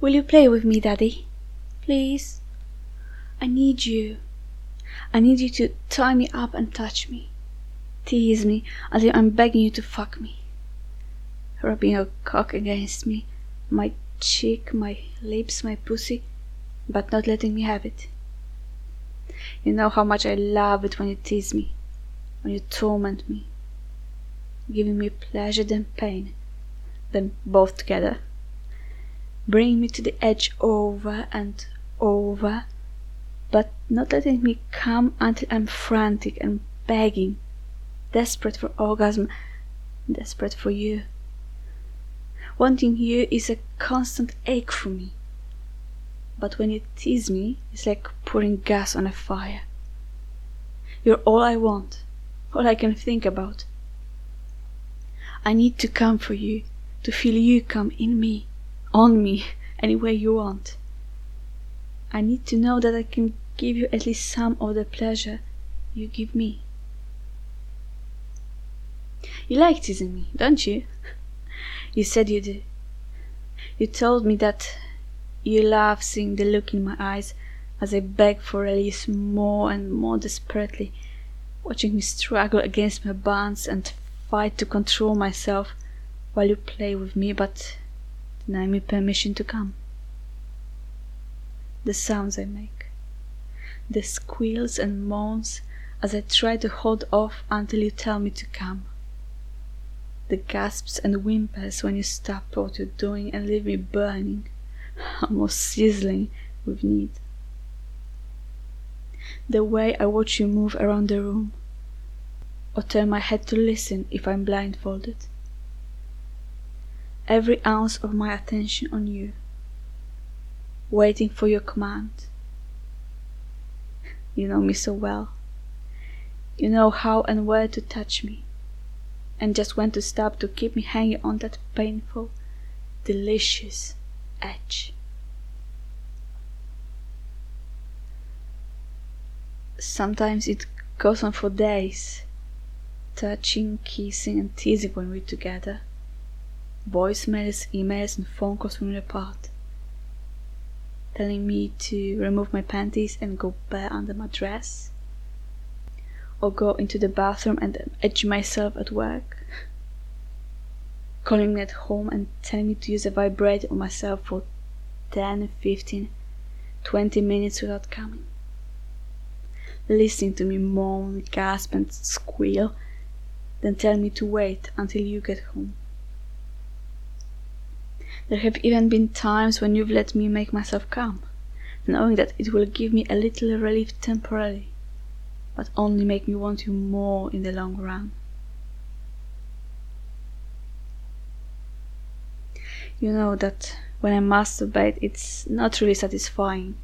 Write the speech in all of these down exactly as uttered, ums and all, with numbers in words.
Will you play with me, Daddy? Please? I need you. I need you to tie me up and touch me. Tease me until I'm begging you to fuck me. Rubbing your cock against me, my cheek, my lips, my pussy, but not letting me have it. You know how much I love it when you tease me, when you torment me, giving me pleasure then pain, then both together. Bring me to the edge over and over, but not letting me come until I'm frantic and begging, desperate for orgasm, desperate for you. Wanting you is a constant ache for me, but when you tease me, it's like pouring gas on a fire. You're all I want, all I can think about. I need to come for you, to feel you come in me, on me, any way you want. I need to know that I can give you at least some of the pleasure you give me. You like teasing me, don't you? You said you do. You told me that you love seeing the look in my eyes as I beg for release more and more desperately, watching me struggle against my bonds and fight to control myself while you play with me but deny me permission to come. The sounds I make, the squeals and moans as I try to hold off until you tell me to come. The gasps and whimpers when you stop what you're doing and leave me burning, almost sizzling with need. The way I watch you move around the room, or turn my head to listen if I'm blindfolded. Every ounce of my attention on you, waiting for your command. You know me so well. You know how and where to touch me, and just when to stop to keep me hanging on that painful, delicious edge. Sometimes it goes on for days, touching, kissing and teasing when we're together. Voicemails, emails and phone calls when we're apart. Telling me to remove my panties and go bare under my dress. Or go into the bathroom and edge myself at work. Calling me at home and telling me to use a vibrator on myself for ten, fifteen, twenty minutes without coming. Listening to me moan, gasp and squeal, then tell me to wait until you get home. There have even been times when you've let me make myself come, knowing that it will give me a little relief temporarily, but only make me want you more in the long run. You know that when I masturbate, it's not really satisfying.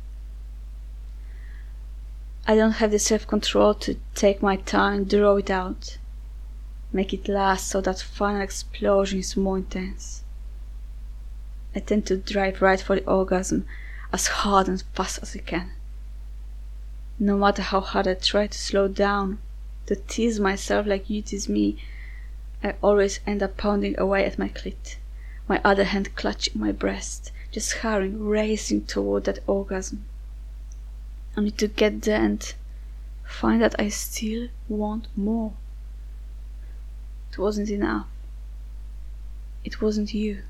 I don't have the self-control to take my time and draw it out, make it last so that final explosion is more intense. I tend to drive right for the orgasm as hard and fast as I can. No matter how hard I try to slow down, to tease myself like you tease me, I always end up pounding away at my clit, my other hand clutching my breast, just hurrying, racing toward that orgasm. Only to get there and find that I still want more. It wasn't enough. It wasn't you.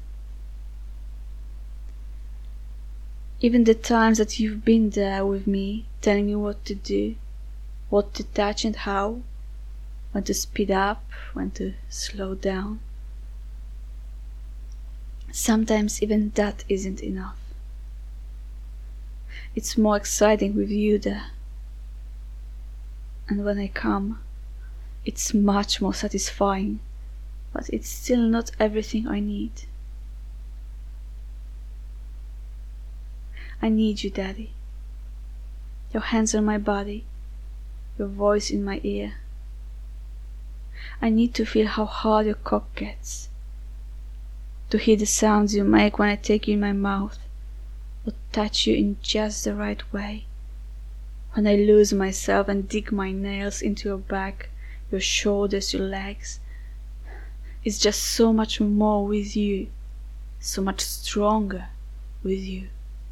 Even the times that you've been there with me, telling me what to do, what to touch and how, when to speed up, when to slow down. Sometimes even that isn't enough. It's more exciting with you there. And when I come, it's much more satisfying, but it's still not everything I need. I need you, Daddy. Your hands on my body, your voice in my ear. I need to feel how hard your cock gets, to hear the sounds you make when I take you in my mouth, or touch you in just the right way, when I lose myself and dig my nails into your back, your shoulders, your legs. It's just so much more with you, so much stronger, with you.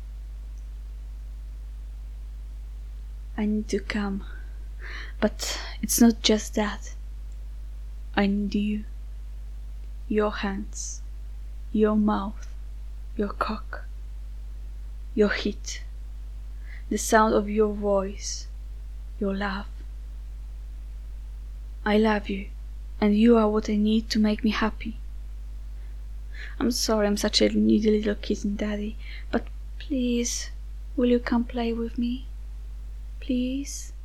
I need to come, but it's not just that. I need you. Your hands, your mouth, your cock, your heat, the sound of your voice, your laugh. I love you, and you are what I need to make me happy. I'm sorry I'm such a needy little kitten, Daddy, but please, will you come play with me? Please?